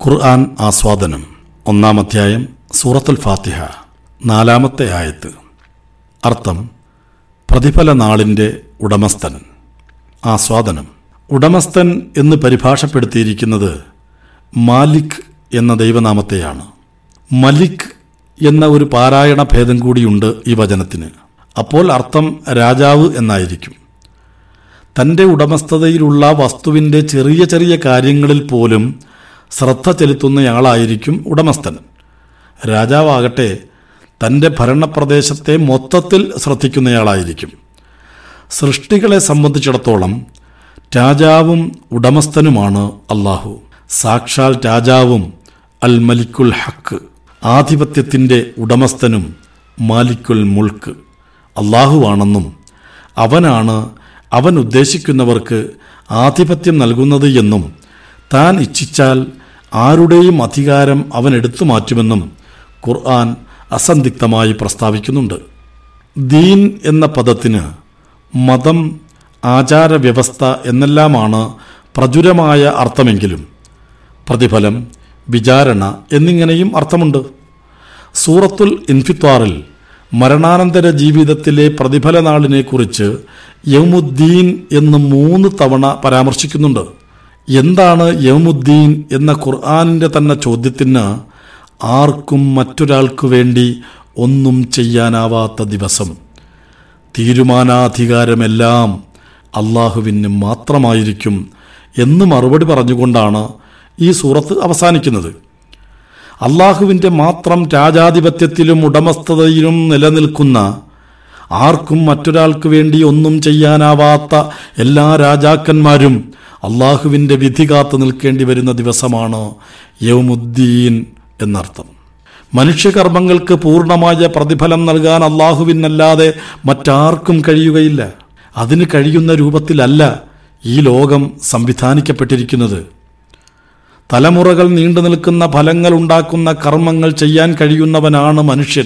ഖുർആൻ ആസ്വാദനം 1-ാം അധ്യായം സൂറത്തുൽ ഫാത്തിഹ 4-ാമത്തെ ആയത്ത്. അർത്ഥം: പ്രതിഫല നാളിൻ്റെ ഉടമസ്ഥൻ. ആസ്വാദനം: ഉടമസ്ഥൻ എന്ന് പരിഭാഷപ്പെടുത്തിയിരിക്കുന്നത് മാലിക് എന്ന ദൈവനാമത്തെയാണ്. മലിക് എന്ന ഒരു പാരായണ ഭേദം കൂടിയുണ്ട് ഈ വചനത്തിന്. അപ്പോൾ അർത്ഥം രാജാവ് എന്നായിരിക്കും. തൻ്റെ ഉടമസ്ഥതയിലുള്ള വസ്തുവിൻ്റെ ചെറിയ ചെറിയ കാര്യങ്ങളിൽ പോലും ശ്രദ്ധ ചെലുത്തുന്നയാളായിരിക്കും ഉടമസ്ഥൻ. രാജാവാകട്ടെ തൻ്റെ ഭരണപ്രദേശത്തെ മൊത്തത്തിൽ ശ്രദ്ധിക്കുന്നയാളായിരിക്കും. സൃഷ്ടികളെ സംബന്ധിച്ചിടത്തോളം രാജാവും ഉടമസ്ഥനുമാണ് അല്ലാഹു. സാക്ഷാൽ രാജാവും അൽ മലിക്കുൽ ഹക്ക്, ആധിപത്യത്തിൻ്റെ ഉടമസ്ഥനും മാലിക്കുൽ മുൾക്ക് അല്ലാഹുവാണെന്നും അവനാണ് അവൻ ഉദ്ദേശിക്കുന്നവർക്ക് ആധിപത്യം നൽകുന്നത് എന്നും താൻ ഇച്ഛിച്ചാൽ ആരുടെയും അധികാരം അവൻ എടുത്തു മാറ്റുമെന്നും ഖുർആൻ അസന്ദിഗ്ധമായി പ്രസ്താവിക്കുന്നുണ്ട്. ദീൻ എന്ന പദത്തിന് മതം, ആചാരവ്യവസ്ഥ എന്നെല്ലാമാണ് പ്രചുരമായ അർത്ഥമെങ്കിലും പ്രതിഫലം, വിചാരണ എന്നിങ്ങനെയും അർത്ഥമുണ്ട്. സൂറത്തുൽ ഇൻഫിത്വാറിൽ മരണാനന്തര ജീവിതത്തിലെ പ്രതിഫല നാളിനെക്കുറിച്ച് യൗമുദ്ദീൻ എന്ന് 3 തവണ പരാമർശിക്കുന്നുണ്ട്. എന്താണ് യൗമുദ്ദീൻ എന്ന ഖുർആനിൻ്റെ തന്നെ ചോദ്യത്തിന് ആർക്കും മറ്റൊരാൾക്കു വേണ്ടി ഒന്നും ചെയ്യാനാവാത്ത ദിവസം, തീരുമാനാധികാരമെല്ലാം അള്ളാഹുവിന് മാത്രമായിരിക്കും എന്ന് മറുപടി പറഞ്ഞുകൊണ്ടാണ് ഈ സൂറത്ത് അവസാനിക്കുന്നത്. അള്ളാഹുവിൻ്റെ മാത്രം രാജാധിപത്യത്തിലും ഉടമസ്ഥതയിലും നിലനിൽക്കുന്ന, ആർക്കും മറ്റൊരാൾക്ക് വേണ്ടി ഒന്നും ചെയ്യാനാവാത്ത എല്ലാ രാജാക്കന്മാരും അള്ളാഹുവിൻ്റെ വിധി കാത്തു നിൽക്കേണ്ടി വരുന്ന ദിവസമാണ് യൗമുദ്ദീൻ എന്നർത്ഥം. മനുഷ്യകർമ്മങ്ങൾക്ക് പൂർണ്ണമായ പ്രതിഫലം നൽകാൻ അള്ളാഹുവിനല്ലാതെ മറ്റാർക്കും കഴിയുകയില്ല. അതിന് കഴിയുന്ന രൂപത്തിലല്ല ഈ ലോകം സംവിധാനിക്കപ്പെട്ടിരിക്കുന്നത്. തലമുറകൾ നീണ്ടു നിൽക്കുന്ന ഫലങ്ങൾ ഉണ്ടാക്കുന്ന കർമ്മങ്ങൾ ചെയ്യാൻ കഴിയുന്നവനാണ് മനുഷ്യൻ.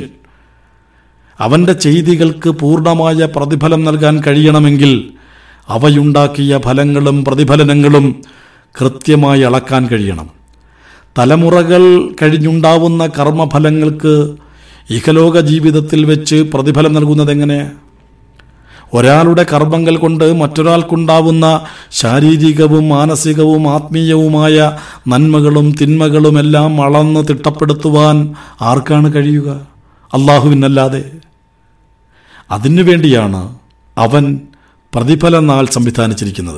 അവൻ്റെ ചെയ്തികൾക്ക് പൂർണ്ണമായ പ്രതിഫലം നൽകാൻ കഴിയണമെങ്കിൽ അവയുണ്ടാക്കിയ ഫലങ്ങളും പ്രതിഫലനങ്ങളും കൃത്യമായി അളക്കാൻ കഴിയണം. തലമുറകൾ കഴിഞ്ഞുണ്ടാവുന്ന കർമ്മഫലങ്ങൾക്ക് ഇഹലോക ജീവിതത്തിൽ വെച്ച് പ്രതിഫലം നൽകുന്നതെങ്ങനെ? ഒരാളുടെ കർമ്മങ്ങൾ കൊണ്ട് മറ്റൊരാൾക്കുണ്ടാവുന്ന ശാരീരികവും മാനസികവും ആത്മീയവുമായ നന്മകളും തിന്മകളുമെല്ലാം അളന്ന് തിട്ടപ്പെടുത്തുവാൻ ആർക്കാണ് കഴിയുക? അള്ളാഹുവിനല്ലാതെ. അതിനുവേണ്ടിയാണ് അവൻ പ്രതിഫല നാൾ സംവിധാനിച്ചിരിക്കുന്നത്.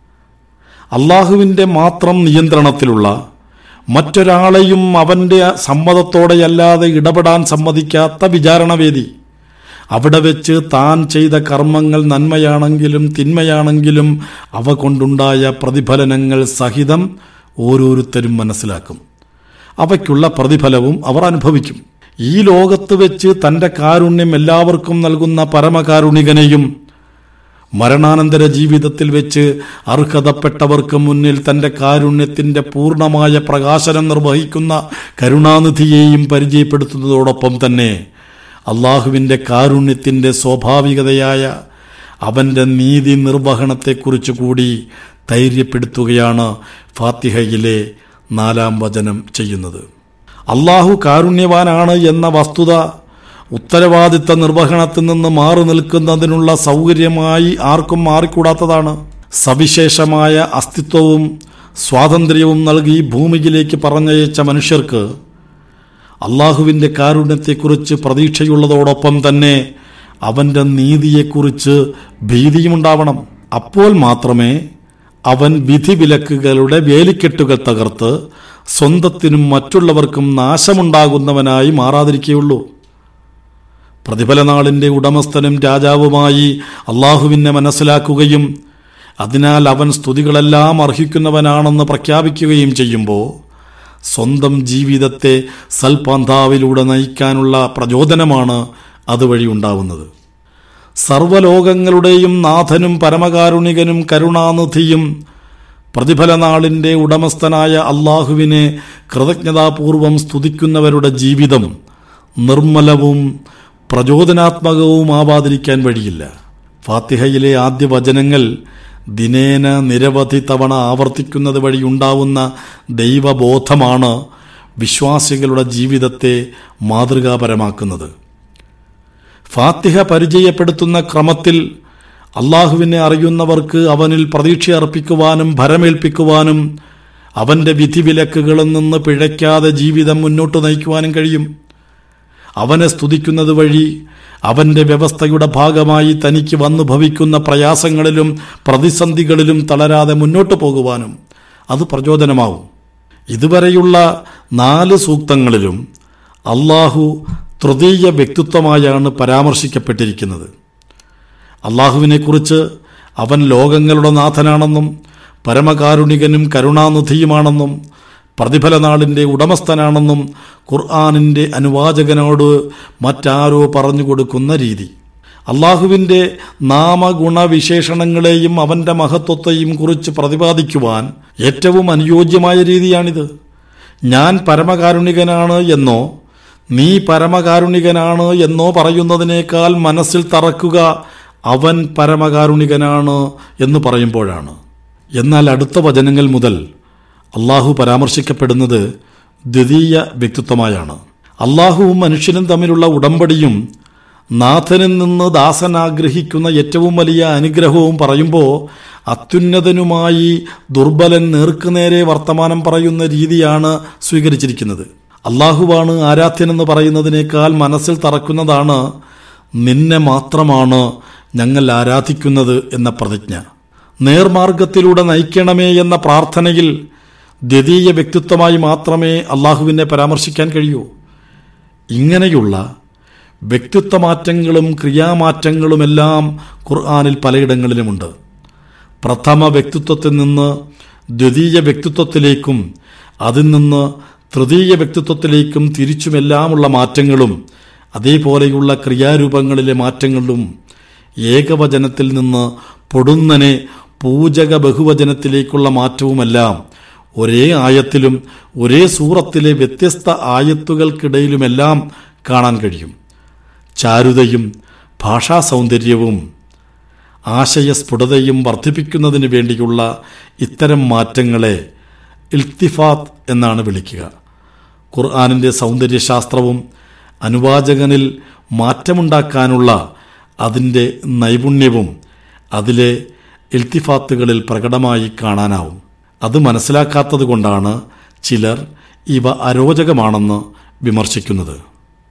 അള്ളാഹുവിൻ്റെ മാത്രം നിയന്ത്രണത്തിലുള്ള, മറ്റൊരാളെയും അവൻ്റെ സമ്മതത്തോടെയല്ലാതെ ഇടപെടാൻ സമ്മതിക്കാത്ത വിചാരണവേദി. അവിടെ വെച്ച് താൻ ചെയ്ത കർമ്മങ്ങൾ നന്മയാണെങ്കിലും തിന്മയാണെങ്കിലും അവ കൊണ്ടുണ്ടായ പ്രതിഫലനങ്ങൾ സഹിതം ഓരോരുത്തരും മനസ്സിലാക്കും. അവയ്ക്കുള്ള പ്രതിഫലവും അവർ അനുഭവിക്കും. ഈ ലോകത്ത് വെച്ച് തൻ്റെ കാരുണ്യം എല്ലാവർക്കും നൽകുന്ന പരമകാരുണികനെയും മരണാനന്തര ജീവിതത്തിൽ വെച്ച് അർഹതപ്പെട്ടവർക്ക് മുന്നിൽ തൻ്റെ കാരുണ്യത്തിൻ്റെ പൂർണ്ണമായ പ്രകാശനം നിർവഹിക്കുന്ന കരുണാനിധിയെയും പരിചയപ്പെടുത്തുന്നതോടൊപ്പം തന്നെ അള്ളാഹുവിൻ്റെ കാരുണ്യത്തിൻ്റെ സ്വാഭാവികതയായ അവൻ്റെ നീതി നിർവഹണത്തെക്കുറിച്ച് കൂടി ധൈര്യപ്പെടുത്തുകയാണ് ഫാത്തിഹയിലെ 4-ാം വചനം ചെയ്യുന്നത്. അള്ളാഹു കാരുണ്യവാനാണ് എന്ന വസ്തുത ഉത്തരവാദിത്ത നിർവഹണത്തിൽ നിന്ന് മാറി നിൽക്കുന്നതിനുള്ള സൗകര്യമായി ആർക്കും മാറിക്കൂടാത്തതാണ്. സവിശേഷമായ അസ്തിത്വവും സ്വാതന്ത്ര്യവും നൽകി ഭൂമിയിലേക്ക് പറഞ്ഞയച്ച മനുഷ്യർക്ക് അള്ളാഹുവിൻ്റെ കാരുണ്യത്തെക്കുറിച്ച് പ്രതീക്ഷയുള്ളതോടൊപ്പം തന്നെ അവൻ്റെ നീതിയെക്കുറിച്ച് ഭീതിയുമുണ്ടാവണം. അപ്പോൾ മാത്രമേ അവൻ വിധിവിലക്കുകളുടെ വേലിക്കെട്ടുകൾ തകർത്ത് സ്വന്തത്തിനും മറ്റുള്ളവർക്കും നാശമുണ്ടാകുന്നവനായി മാറാതിരിക്കുകയുള്ളൂ. പ്രതിഫല നാളിൻ്റെ ഉടമസ്ഥനും രാജാവുമായി അള്ളാഹുവിനെ മനസ്സിലാക്കുകയും അതിനാൽ അവൻ സ്തുതികളെല്ലാം അർഹിക്കുന്നവനാണെന്ന് പ്രഖ്യാപിക്കുകയും ചെയ്യുമ്പോൾ സ്വന്തം ജീവിതത്തെ സൽപന്ഥാവിലൂടെ നയിക്കാനുള്ള പ്രചോദനമാണ് അതുവഴി ഉണ്ടാവുന്നത്. സർവ്വലോകങ്ങളുടെയും നാഥനും പരമകാരുണികനും കരുണാനിധിയും പ്രതിഫല നാളിൻ്റെ ഉടമസ്ഥനായ അള്ളാഹുവിനെ കൃതജ്ഞതാപൂർവം സ്തുതിക്കുന്നവരുടെ ജീവിതം നിർമ്മലവും പ്രചോദനാത്മകവുമാവാതിരിക്കാൻ വഴിയില്ല. ഫാത്തിഹയിലെ ആദ്യ വചനങ്ങൾ ദിനേന നിരവധി തവണ ആവർത്തിക്കുന്നത് വഴി ഉണ്ടാവുന്ന ദൈവബോധമാണ് വിശ്വാസികളുടെ ജീവിതത്തെ മാതൃകാപരമാക്കുന്നത്. ഫാത്തിഹ പരിചയപ്പെടുത്തുന്ന ക്രമത്തിൽ അള്ളാഹുവിനെ അറിയുന്നവർക്ക് അവനിൽ പ്രതീക്ഷ അർപ്പിക്കുവാനും ഭരമേൽപ്പിക്കുവാനും അവൻ്റെ വിധിവിലക്കുകളിൽ നിന്ന് പിഴയ്ക്കാതെ ജീവിതം മുന്നോട്ട് നയിക്കുവാനും കഴിയും. അവനെ സ്തുതിക്കുന്നത് വഴി അവൻ്റെ വ്യവസ്ഥയുടെ ഭാഗമായി തനിക്ക് വന്നു ഭവിക്കുന്ന പ്രയാസങ്ങളിലും പ്രതിസന്ധികളിലും തളരാതെ മുന്നോട്ട് പോകുവാനും അത് പ്രചോദനമാവും. ഇതുവരെയുള്ള 4 സൂക്തങ്ങളിലും അള്ളാഹു തൃതീയ വ്യക്തിത്വമായാണ് പരാമർശിക്കപ്പെട്ടിരിക്കുന്നത്. അള്ളാഹുവിനെക്കുറിച്ച് അവൻ ലോകങ്ങളുടെ നാഥനാണെന്നും പരമകാരുണികനും കരുണാനിധിയുമാണെന്നും പ്രതിഫലനാളിൻ്റെ ഉടമസ്ഥനാണെന്നും ഖുർആനിൻ്റെ അനുവാചകനോട് മറ്റാരോ പറഞ്ഞു കൊടുക്കുന്ന രീതി. അള്ളാഹുവിൻ്റെ നാമഗുണവിശേഷണങ്ങളെയും അവൻ്റെ മഹത്വത്തെയും കുറിച്ച് പ്രതിപാദിക്കുവാൻ ഏറ്റവും അനുയോജ്യമായ രീതിയാണിത്. ഞാൻ പരമകാരുണികനാണ് എന്നോ നീ പരമകാരുണികനാണ് എന്നോ പറയുന്നതിനേക്കാൾ മനസ്സിൽ തറക്കുക അവൻ പരമകാരുണികനാണ് എന്ന് പറയുമ്പോഴാണ്. എന്നാൽ അടുത്ത വചനങ്ങൾ മുതൽ അള്ളാഹു പരാമർശിക്കപ്പെടുന്നത് ദ്വിതീയ വ്യക്തിത്വമായാണ്. അള്ളാഹുവും മനുഷ്യനും തമ്മിലുള്ള ഉടമ്പടിയും നാഥനിൽ നിന്ന് ദാസൻ ആഗ്രഹിക്കുന്ന ഏറ്റവും വലിയ അനുഗ്രഹവും പറയുമ്പോൾ അത്യുന്നതനുമായി ദുർബലൻ നേർക്കുനേരെ വർത്തമാനം പറയുന്ന രീതിയാണ് സ്വീകരിച്ചിരിക്കുന്നത്. അള്ളാഹുവാണ് ആരാധ്യനെന്ന് പറയുന്നതിനേക്കാൾ മനസ്സിൽ തറക്കുന്നതാണ് നിന്നെ മാത്രമാണ് ഞങ്ങൾ ആരാധിക്കുന്നത് എന്ന പ്രതിജ്ഞ. നേർമാർഗത്തിലൂടെ നയിക്കണമേ എന്ന പ്രാർത്ഥനയിൽ ദ്വിതീയ വ്യക്തിത്വമായി മാത്രമേ അള്ളാഹുവിനെ പരാമർശിക്കാൻ കഴിയൂ. ഇങ്ങനെയുള്ള വ്യക്തിത്വമാറ്റങ്ങളും ക്രിയാമാറ്റങ്ങളുമെല്ലാം ഖുർആനിൽ പലയിടങ്ങളിലുമുണ്ട്. പ്രഥമ വ്യക്തിത്വത്തിൽ നിന്ന് ദ്വിതീയ വ്യക്തിത്വത്തിലേക്കും അതിൽ നിന്ന് തൃതീയ വ്യക്തിത്വത്തിലേക്കും തിരിച്ചുമെല്ലാമുള്ള മാറ്റങ്ങളും അതേപോലെയുള്ള ക്രിയാരൂപങ്ങളിലെ മാറ്റങ്ങളും ഏകവചനത്തിൽ നിന്ന് പൊടുന്നനെ പൂജക ബഹുവചനത്തിലേക്കുള്ള മാറ്റവുമെല്ലാം ഒരേ ആയത്തിലും ഒരേ സൂറത്തിലെ വ്യത്യസ്ത ആയത്തുകൾക്കിടയിലുമെല്ലാം കാണാൻ കഴിയും. ചാരുതയും ഭാഷാ സൗന്ദര്യവും ആശയസ്ഫുടതയും വർദ്ധിപ്പിക്കുന്നതിന് വേണ്ടിയുള്ള ഇത്തരം മാറ്റങ്ങളെ ഇൽത്തിഫാത്ത് എന്നാണ് വിളിക്കുക. ഖുർആനിൻ്റെ സൗന്ദര്യശാസ്ത്രവും അനുവാചകനിൽ മാറ്റമുണ്ടാക്കാനുള്ള അതിൻ്റെ നൈപുണ്യവും അതിലെ ഇൽത്തിഫാത്തുകളിൽ പ്രകടമായി കാണാനാവും. അത് മനസ്സിലാക്കാത്തത് കൊണ്ടാണ് ചിലർ ഇവ അരോചകമാണെന്ന് വിമർശിക്കുന്നത്.